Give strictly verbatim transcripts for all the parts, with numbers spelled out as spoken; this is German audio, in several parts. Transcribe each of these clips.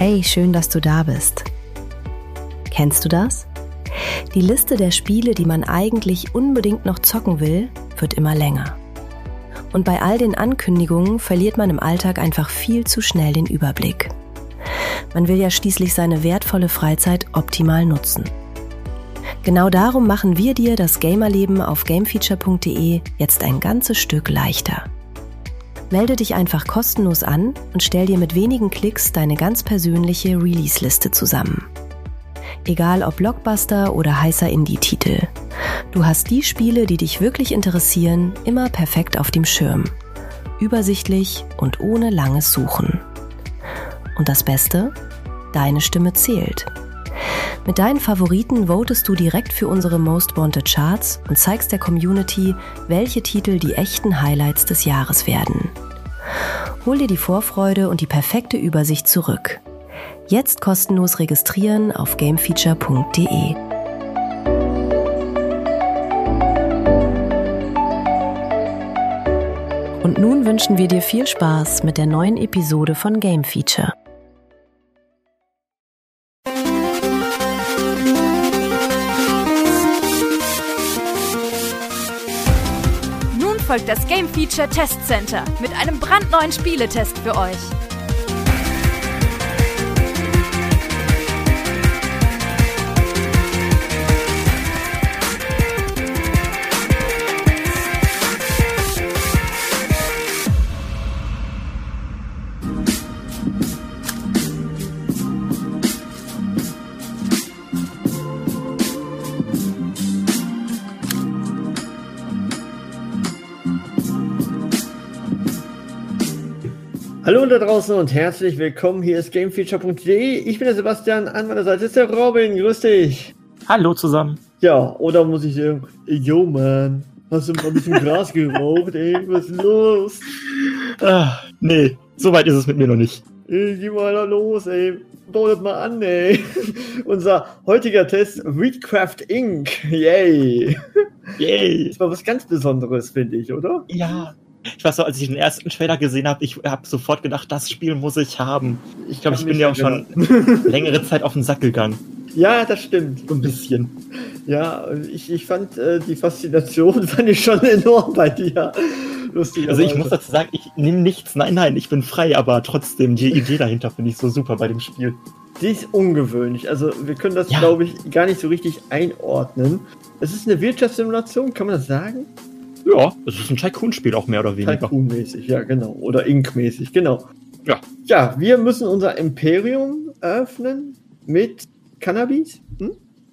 Hey, schön, dass du da bist. Kennst du das? Die Liste der Spiele, die man eigentlich unbedingt noch zocken will, wird immer länger. Und bei all den Ankündigungen verliert man im Alltag einfach viel zu schnell den Überblick. Man will ja schließlich seine wertvolle Freizeit optimal nutzen. Genau darum machen wir dir das Gamerleben auf gamefeature punkt de jetzt ein ganzes Stück leichter. Melde dich einfach kostenlos an und stell dir mit wenigen Klicks deine ganz persönliche Release-Liste zusammen. Egal ob Blockbuster oder heißer Indie-Titel. Du hast die Spiele, die dich wirklich interessieren, immer perfekt auf dem Schirm. Übersichtlich und ohne langes Suchen. Und das Beste? Deine Stimme zählt. Mit deinen Favoriten votest du direkt für unsere Most Wanted Charts und zeigst der Community, welche Titel die echten Highlights des Jahres werden. Hol dir die Vorfreude und die perfekte Übersicht zurück. Jetzt kostenlos registrieren auf gamefeature punkt de. Und nun wünschen wir dir viel Spaß mit der neuen Episode von Game Feature. Folgt das Game Feature Test Center mit einem brandneuen Spieletest für euch. Hallo da draußen und herzlich willkommen, hier ist gamefeature punkt de. Ich bin der Sebastian, an meiner Seite ist der Robin, grüß dich. Hallo zusammen. Ja, oder muss ich sagen, ey, yo man, hast du mal ein bisschen Gras geraucht, ey, was ist los? Ah, nee, so weit ist es mit mir noch nicht. Ey, geh mal da los, ey, bau das mal an, ey. Unser heutiger Test, Weedcraft Incorporated, yay. Yay. Das war was ganz Besonderes, finde ich, oder? Ja. Ich weiß noch, als ich den ersten Trailer gesehen habe, ich habe sofort gedacht, das Spiel muss ich haben. Ich glaube, ich bin ja auch schon längere Zeit auf den Sack gegangen. Ja, das stimmt. So ein bisschen. Ja, ich, ich fand äh, die Faszination fand ich schon enorm bei dir. Lustig. Also ich muss dazu sagen, ich nehme nichts, nein, nein, ich bin frei, aber trotzdem, die Idee dahinter finde ich so super bei dem Spiel. Die ist ungewöhnlich, also wir können das, ja. glaube ich, gar nicht so richtig einordnen. Es ist eine Wirtschaftssimulation, kann man das sagen? Ja, es ist ein Tycoon-Spiel auch mehr oder weniger. Tycoon-mäßig, ja genau. Oder Ink-mäßig, genau. Ja. Ja, wir müssen unser Imperium eröffnen mit Cannabis. Hm?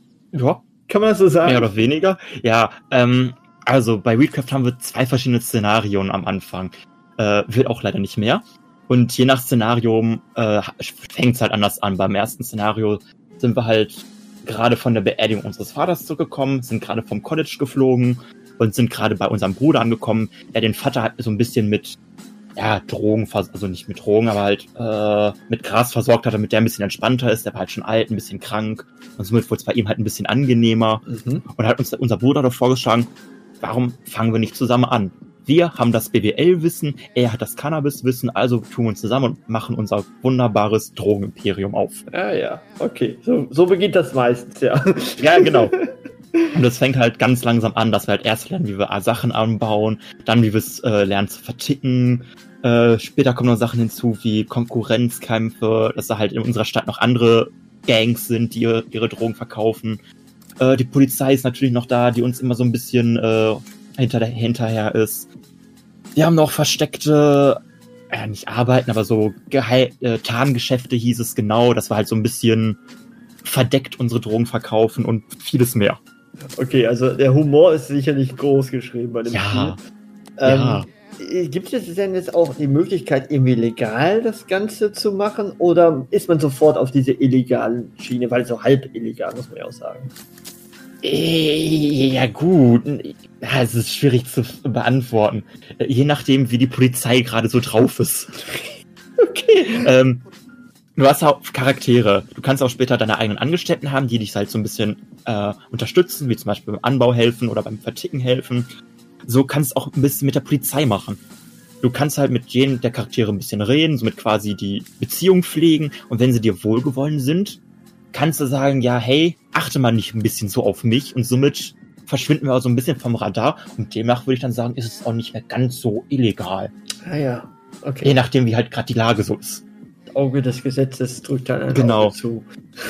Ja. Kann man das so sagen? Mehr oder weniger. Ja, ähm, also bei Weedcraft haben wir zwei verschiedene Szenarien am Anfang. Äh, wird auch leider nicht mehr. Und je nach Szenario äh, fängt es halt anders an. Beim ersten Szenario sind wir halt gerade von der Beerdigung unseres Vaters zurückgekommen, sind gerade vom College geflogen und sind gerade bei unserem Bruder angekommen, der den Vater halt so ein bisschen mit, ja, Drogen, also nicht mit Drogen, aber halt äh, mit Gras versorgt hat, damit der ein bisschen entspannter ist. Der war halt schon alt, ein bisschen krank und somit wurde es bei ihm halt ein bisschen angenehmer. Mhm. Und hat uns unser Bruder doch vorgeschlagen, warum fangen wir nicht zusammen an? Wir haben das B W L-Wissen, er hat das Cannabis-Wissen, also tun wir uns zusammen und machen unser wunderbares Drogenimperium auf. Ja, ja, okay. So, so beginnt das meistens, ja. Ja, genau. Und es fängt halt ganz langsam an, dass wir halt erst lernen, wie wir Sachen anbauen, dann wie wir es äh, lernen zu verticken. Äh, später kommen noch Sachen hinzu wie Konkurrenzkämpfe, dass da halt in unserer Stadt noch andere Gangs sind, die ihre, ihre Drogen verkaufen. Äh, die Polizei ist natürlich noch da, die uns immer so ein bisschen äh, hinter, hinterher ist. Wir haben noch versteckte, ja nicht Arbeiten, aber so Geheim- äh, Tarngeschäfte hieß es genau, dass wir halt so ein bisschen verdeckt unsere Drogen verkaufen und vieles mehr. Okay, also der Humor ist sicherlich groß geschrieben bei dem ja, Spiel. Ähm, ja. Gibt es denn jetzt auch die Möglichkeit, irgendwie legal das Ganze zu machen? Oder ist man sofort auf diese illegalen Schiene? Weil so halb illegal, muss man ja auch sagen. Ja gut, ja, es ist schwierig zu beantworten. Je nachdem, wie die Polizei gerade so drauf ist. Okay. Ähm, du hast auch Charaktere. Du kannst auch später deine eigenen Angestellten haben, die dich halt so ein bisschen äh, unterstützen, wie zum Beispiel beim Anbau helfen oder beim Verticken helfen. So kannst du auch ein bisschen mit der Polizei machen. du kannst halt mit jedem der Charaktere ein bisschen reden, somit quasi die Beziehung pflegen. Und wenn sie dir wohlgewollen sind, kannst du sagen, ja, hey, achte mal nicht ein bisschen so auf mich. Und somit verschwinden wir auch so ein bisschen vom Radar. Und demnach würde ich dann sagen, ist es auch nicht mehr ganz so illegal. Ah ja, okay. Je nachdem, wie halt gerade die Lage so ist. Auge des Gesetzes drückt dann ein Genau. Auge zu.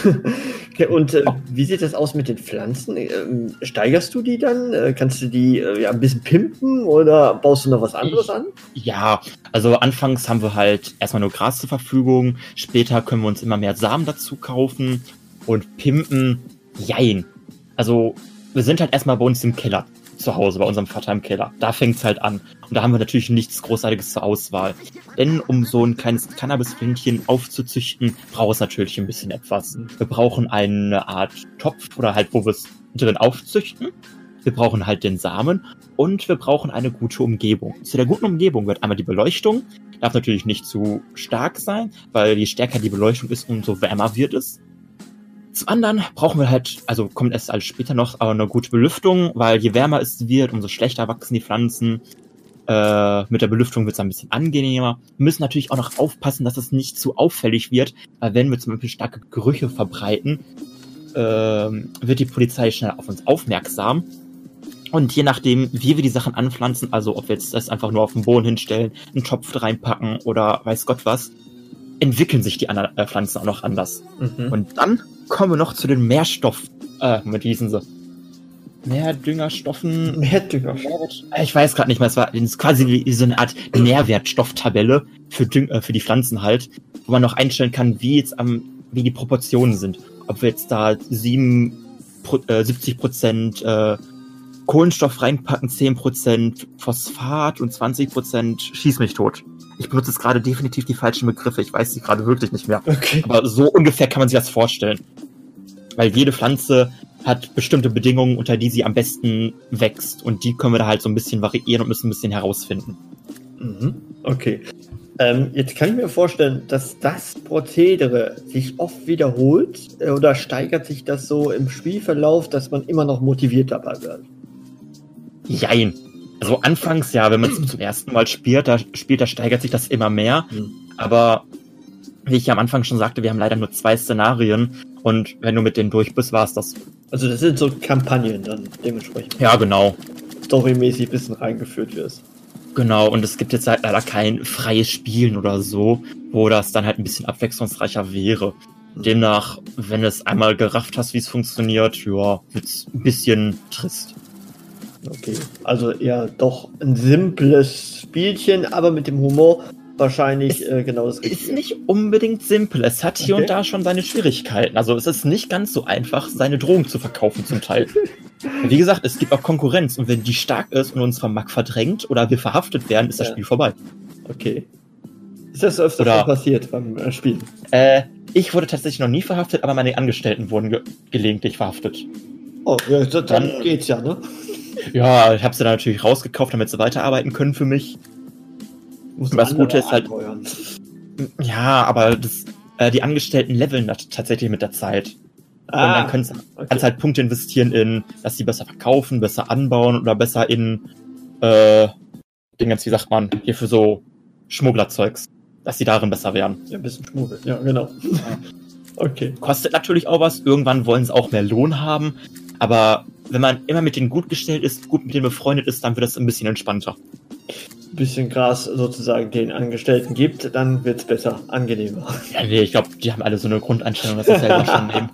Okay, und äh, wie sieht das aus mit den Pflanzen? Ähm, steigerst du die dann? Äh, kannst du die äh, ja, ein bisschen pimpen oder baust du noch was anderes Ich- an? Ja, also anfangs haben wir halt erstmal nur Gras zur Verfügung. Später können wir uns immer mehr Samen dazu kaufen. Und pimpen, jein. Also wir sind halt erstmal bei uns im Keller. Zu Hause, bei unserem Vater im Keller. Da fängt's halt an. Und da haben wir natürlich nichts Großartiges zur Auswahl. Denn um so ein kleines Cannabis-Pflänzchen aufzuzüchten, braucht es natürlich ein bisschen etwas. Wir brauchen eine Art Topf oder halt, wo wir es drin aufzüchten. Wir brauchen halt den Samen und wir brauchen eine gute Umgebung. Zu der guten Umgebung wird einmal die Beleuchtung. Darf natürlich nicht zu stark sein, weil je stärker die Beleuchtung ist, umso wärmer wird es. Zum anderen brauchen wir halt, also kommt erst alles später noch, aber eine gute Belüftung, weil je wärmer es wird, umso schlechter wachsen die Pflanzen. Äh, mit der Belüftung wird es ein bisschen angenehmer. Wir müssen natürlich auch noch aufpassen, dass es nicht zu auffällig wird, weil wenn wir zum Beispiel starke Gerüche verbreiten, äh, wird die Polizei schnell auf uns aufmerksam. Und je nachdem, wie wir die Sachen anpflanzen, also ob wir jetzt das einfach nur auf den Boden hinstellen, einen Topf reinpacken oder weiß Gott was, entwickeln sich die anderen äh, Pflanzen auch noch anders. Mhm. Und dann kommen wir noch zu den Mehrstoff, äh, mit diesen so Mehrdüngerstoffen. Mehrdünger. Äh, Ich weiß gerade nicht mehr, es war es ist quasi wie so eine Art Nährwertstofftabelle für Düng äh, für die Pflanzen halt, wo man noch einstellen kann, wie jetzt am, wie die Proportionen sind. Ob wir jetzt da sieben, äh, siebzig Prozent äh, Kohlenstoff reinpacken, zehn Prozent Phosphat und zwanzig Prozent schieß mich tot. Ich benutze jetzt gerade definitiv die falschen Begriffe, ich weiß sie gerade wirklich nicht mehr. Okay. Aber so ungefähr kann man sich das vorstellen. Weil jede Pflanze hat bestimmte Bedingungen, unter die sie am besten wächst. Und die können wir da halt so ein bisschen variieren und müssen ein bisschen herausfinden. Mhm. Okay. Ähm, jetzt kann ich mir vorstellen, dass das Prozedere sich oft wiederholt äh, oder steigert sich das so im Spielverlauf, dass man immer noch motiviert dabei wird? Jein. Also anfangs, ja, wenn man es zum ersten Mal spielt, da spielt, da steigert sich das immer mehr. Mhm. Aber wie ich ja am Anfang schon sagte, wir haben leider nur zwei Szenarien. Und wenn du mit denen durch bist, war es das. Also das sind so Kampagnen dann dementsprechend. Ja, genau. Storymäßig ein bisschen reingeführt wirst. Genau, und es gibt jetzt halt leider kein freies Spielen oder so, wo das dann halt ein bisschen abwechslungsreicher wäre. Demnach, wenn du es einmal gerafft hast, wie es funktioniert, ja, wird's ein bisschen trist. Okay. Also eher doch ein simples Spielchen, aber mit dem Humor wahrscheinlich äh, genau das Ist Richtige. nicht unbedingt simpel. Es hat hier Okay. und da schon seine Schwierigkeiten. Also es ist nicht ganz so einfach, seine Drogen zu verkaufen zum Teil. Wie gesagt, es gibt auch Konkurrenz und wenn die stark ist und uns vom Markt verdrängt oder wir verhaftet werden, ist das Ja. Spiel vorbei. Okay. Ist das öfter Oder- schon passiert beim äh, Spielen? Äh, ich wurde tatsächlich noch nie verhaftet, aber meine Angestellten wurden ge gelegentlich verhaftet. Oh, ja, dann, dann Dann- geht's ja, ne? Ja, ich habe sie dann natürlich rausgekauft, damit sie weiterarbeiten können für mich. Muss Das andere Gute ist halt- anheuern. Ja, aber das, äh, die Angestellten leveln das tatsächlich mit der Zeit. Und dann kannst du okay. kannst halt Punkte investieren in, dass sie besser verkaufen, besser anbauen oder besser in, äh, Dingens, wie sagt man, hier für so Schmugglerzeugs, dass sie darin besser werden. Ja, ein bisschen schmuggeln. Ja, genau. Okay. Kostet natürlich auch was, irgendwann wollen sie auch mehr Lohn haben, aber wenn man immer mit denen gut gestellt ist, gut mit denen befreundet ist, dann wird es ein bisschen entspannter. Ein bisschen Gras sozusagen den Angestellten gibt, dann wird's besser, angenehmer. Ja, nee, ich glaube, die haben alle so eine Grundeinstellung, dass sie es selber schon nehmen.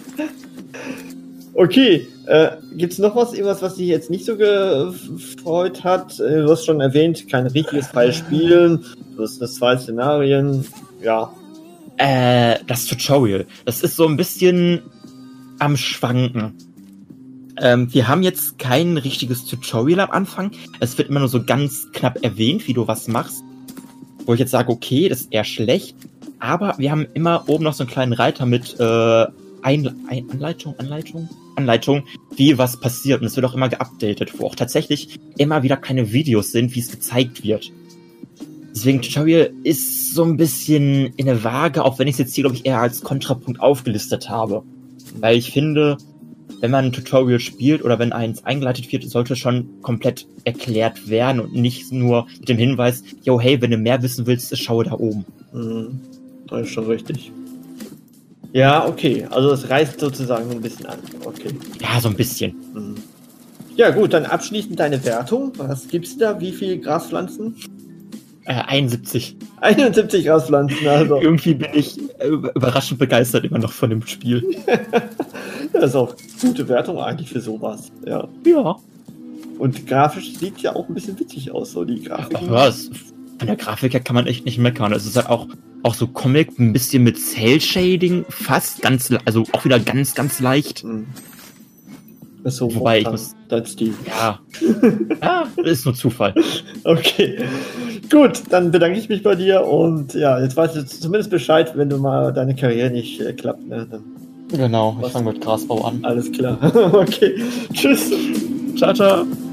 Okay, äh, gibt's noch was, irgendwas, was dich jetzt nicht so gefreut hat? Äh, Du hast schon erwähnt, kein richtiges freies Spielen, du hast das zwei Szenarien, ja. Äh, das Tutorial. Das ist so ein bisschen am Schwanken. Ähm, wir haben jetzt kein richtiges Tutorial am Anfang. Es wird immer nur so ganz knapp erwähnt, wie du was machst. Wo ich jetzt sage, okay, das ist eher schlecht. Aber wir haben immer oben noch so einen kleinen Reiter mit äh, Ein Ein Anleitung, Anleitung, Anleitung, wie was passiert. Und es wird auch immer geupdatet, wo auch tatsächlich immer wieder kleine Videos sind, wie es gezeigt wird. Deswegen Tutorial ist so ein bisschen in der Waage, auch wenn ich es jetzt hier, glaube ich, eher als Kontrapunkt aufgelistet habe. Weil ich finde, wenn man ein Tutorial spielt oder wenn eins eingeleitet wird, sollte schon komplett erklärt werden und nicht nur mit dem Hinweis, yo, hey, wenn du mehr wissen willst, schaue da oben. Mhm. Das ist schon richtig. Ja, okay. Also es reißt sozusagen ein bisschen an. Okay. Ja, so ein bisschen. Mhm. Ja gut, dann abschließend deine Wertung. Was gibt's da? Wie viele Graspflanzen? Äh, einundsiebzig. einundsiebzig Graspflanzen, also. Irgendwie bin ich äh, überraschend begeistert immer noch von dem Spiel. Das ist auch gute Wertung eigentlich für sowas. Ja. Ja. Und grafisch sieht ja auch ein bisschen witzig aus, so die Grafik. Ja, es, von der Grafik her kann man echt nicht meckern. Es ist halt auch, auch so Comic, ein bisschen mit Cell-Shading, fast ganz, also auch wieder ganz, ganz leicht. Mhm. Das ist so Wobei ich muss, dein Stil. Ja. Ja, das ist nur Zufall. Okay. Gut, dann bedanke ich mich bei dir und ja, jetzt weißt du zumindest Bescheid, wenn du mal deine Karriere nicht äh, klappt. Ne? Dann Genau, ich fange mit Grasbau an. alles klar. Okay. Tschüss. Ciao, ciao.